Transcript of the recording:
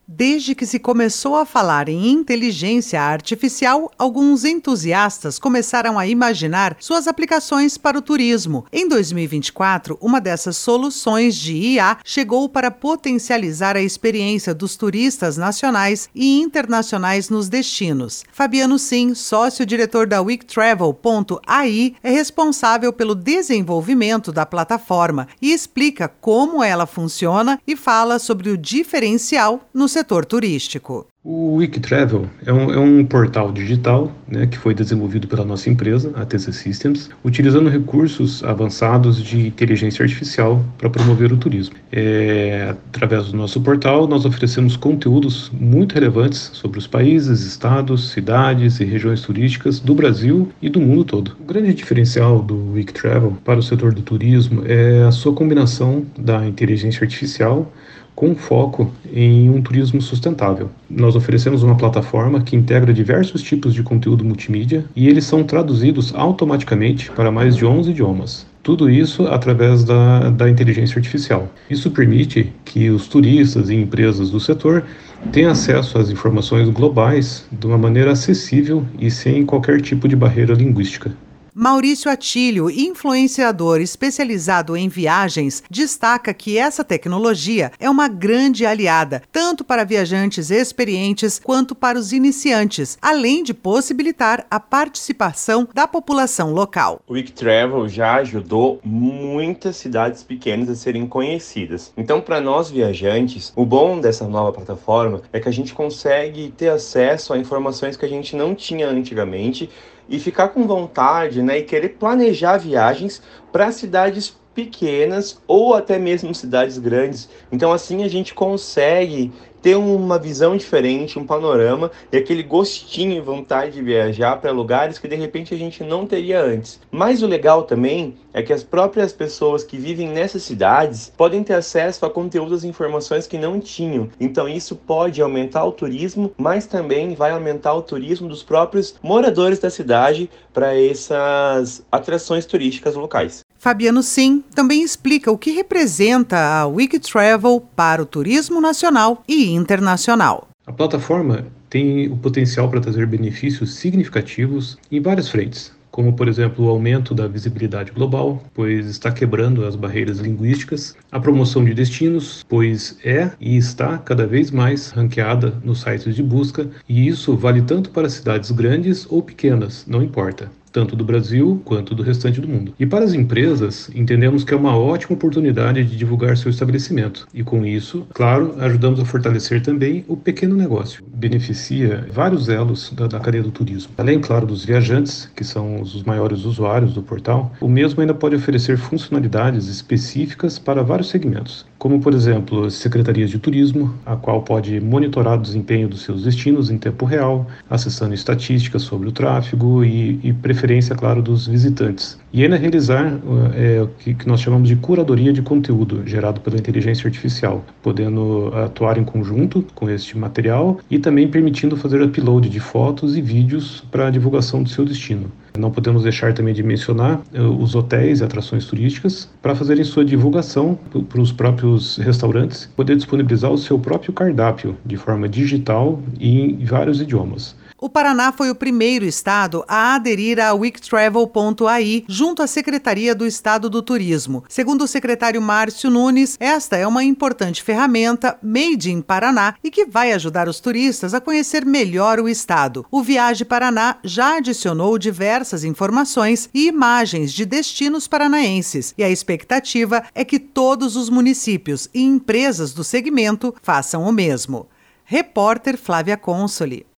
Desde que se começou a falar em inteligência artificial, alguns entusiastas começaram a imaginar suas aplicações para o turismo. Em 2024, uma dessas soluções de IA chegou para potencializar a experiência dos turistas nacionais e internacionais nos destinos. Fabiano Sim, sócio-diretor da WeekTravel.ai, é responsável pelo desenvolvimento da plataforma e explica como ela funciona e fala sobre o diferencial no setor turístico. O WeekTravel é um portal digital, que foi desenvolvido pela nossa empresa, a TC Systems, utilizando recursos avançados de inteligência artificial para promover o turismo. Através do nosso portal, nós oferecemos conteúdos muito relevantes sobre os países, estados, cidades e regiões turísticas do Brasil e do mundo todo. O grande diferencial do WeekTravel para o setor do turismo é a sua combinação da inteligência artificial com foco em um turismo sustentável. Nós oferecemos uma plataforma que integra diversos tipos de conteúdo multimídia e eles são traduzidos automaticamente para mais de 11 idiomas. Tudo isso através da inteligência artificial. Isso permite que os turistas e empresas do setor tenham acesso às informações globais de uma maneira acessível e sem qualquer tipo de barreira linguística. Maurício Atílio, influenciador especializado em viagens, destaca que essa tecnologia é uma grande aliada, tanto para viajantes experientes quanto para os iniciantes, além de possibilitar a participação da população local. O WeekTravel já ajudou muitas cidades pequenas a serem conhecidas. Então, para nós viajantes, o bom dessa nova plataforma é que a gente consegue ter acesso a informações que a gente não tinha antigamente e ficar com vontade, e querer planejar viagens para cidades pequenas ou até mesmo cidades grandes. Então assim a gente consegue ter uma visão diferente, um panorama e aquele gostinho e vontade de viajar para lugares que de repente a gente não teria antes. Mas o legal também é que as próprias pessoas que vivem nessas cidades podem ter acesso a conteúdos e informações que não tinham. Então isso pode aumentar o turismo, mas também vai aumentar o turismo dos próprios moradores da cidade para essas atrações turísticas locais. Fabiano Sim também explica o que representa a WeekTravel para o turismo nacional e internacional. A plataforma tem o potencial para trazer benefícios significativos em várias frentes, como, por exemplo, o aumento da visibilidade global, pois está quebrando as barreiras linguísticas, a promoção de destinos, pois é e está cada vez mais ranqueada nos sites de busca, e isso vale tanto para cidades grandes ou pequenas, não importa, tanto do Brasil quanto do restante do mundo. E para as empresas, entendemos que é uma ótima oportunidade de divulgar seu estabelecimento. E com isso, claro, ajudamos a fortalecer também o pequeno negócio. Beneficia vários elos da cadeia do turismo. Além, claro, dos viajantes, que são os maiores usuários do portal, o mesmo ainda pode oferecer funcionalidades específicas para vários segmentos, como, por exemplo, secretarias de turismo, a qual pode monitorar o desempenho dos seus destinos em tempo real, acessando estatísticas sobre o tráfego e preferência, claro, dos visitantes. E ainda realizar o que nós chamamos de curadoria de conteúdo gerado pela inteligência artificial, podendo atuar em conjunto com este material e também permitindo fazer upload de fotos e vídeos para a divulgação do seu destino. Não podemos deixar também de mencionar os hotéis e atrações turísticas para fazerem sua divulgação para os próprios restaurantes, poder disponibilizar o seu próprio cardápio de forma digital e em vários idiomas. O Paraná foi o primeiro estado a aderir à WeekTravel.ai junto à Secretaria do Estado do Turismo. Segundo o secretário Márcio Nunes, esta é uma importante ferramenta made in Paraná e que vai ajudar os turistas a conhecer melhor o estado. O Viaje Paraná já adicionou diversas informações e imagens de destinos paranaenses e a expectativa é que todos os municípios e empresas do segmento façam o mesmo. Repórter Flávia Consoli.